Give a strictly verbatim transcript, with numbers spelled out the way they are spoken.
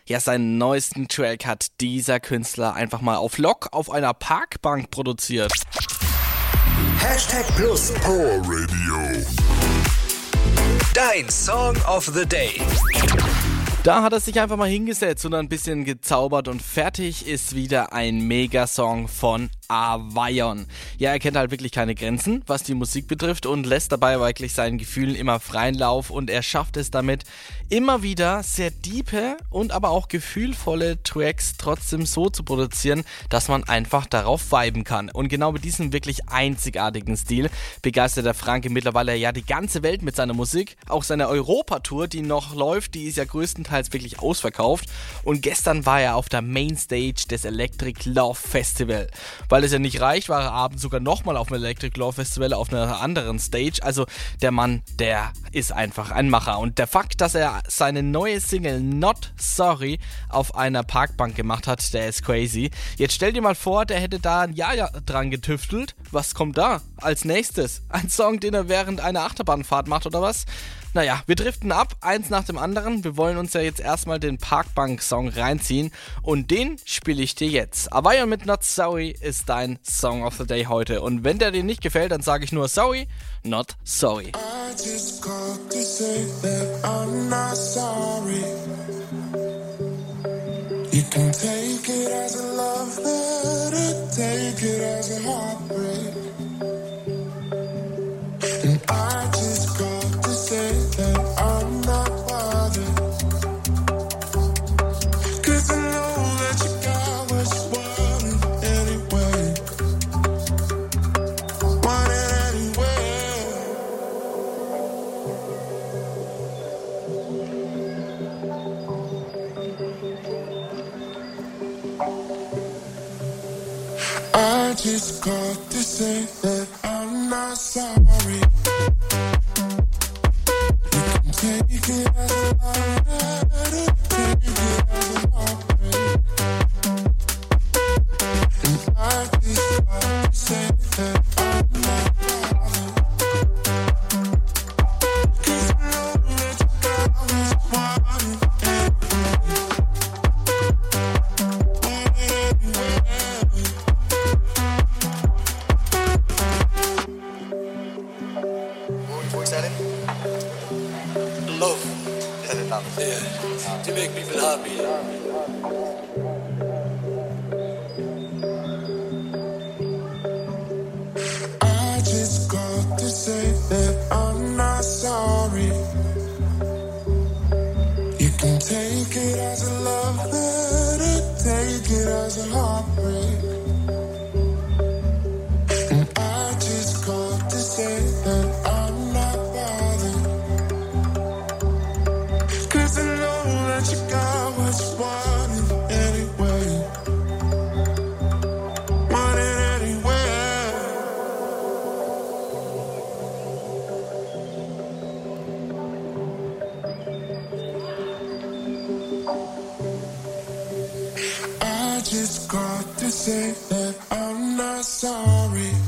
Ja, seinen neuesten Track hat dieser Künstler einfach mal auf Lock auf einer Parkbank produziert. Hashtag Plus Power Radio. Dein Song of the Day. Da hat er sich einfach mal hingesetzt und ein bisschen gezaubert und fertig ist wieder ein Megasong von Avion. Ja, er kennt halt wirklich keine Grenzen, was die Musik betrifft und lässt dabei wirklich seinen Gefühlen immer freien Lauf und er schafft es damit, immer wieder sehr diepe und aber auch gefühlvolle Tracks trotzdem so zu produzieren, dass man einfach darauf viben kann. Und genau mit diesem wirklich einzigartigen Stil begeistert der Franke mittlerweile ja die ganze Welt mit seiner Musik. Auch seine Europatour, die noch läuft, die ist ja größtenteils wirklich ausverkauft und gestern war er auf der Mainstage des Electric Love Festival. Weil es ja nicht reicht, war er abends sogar nochmal auf dem Electric Love Festival auf einer anderen Stage. Also der Mann, der ist einfach ein Macher. Und der Fakt, dass er seine neue Single Not Sorry auf einer Parkbank gemacht hat, der ist crazy. Jetzt stell dir mal vor, der hätte da ein Jahr dran getüftelt. Was kommt da als nächstes? Ein Song, den er während einer Achterbahnfahrt macht oder was? Naja, wir driften ab, eins nach dem anderen. Wir wollen uns ja jetzt erstmal den Parkbank-Song reinziehen und den spiele ich dir jetzt. Avion mit Not Sorry ist dein Song of the Day heute. Und wenn der dir nicht gefällt, dann sage ich nur sorry, not sorry. I just called to say that I'm not sorry. You can take it as a love letter, take it as a heartbreak. And I just called to say that I'm not bothered. Cause I know that you got what you wanted anyway. Want it anyway. I just called to say that I'm not sorry. You can take it as a love letter, take it as a heartbreak. And I just called to say that I'm not bothered. Cause I know that you got what you wanted anyway. Want it anyway. Wo ist er denn? Love. Ja, der Name. Yeah. To make people happy. I just called to say that I'm not sorry. You can take it as a love letter, take it as a heartbreak. And I just called to say that I'm not bothered. Cause I know that you got what you wanted anyway. Want it anyway. I just called to say that I'm not sorry.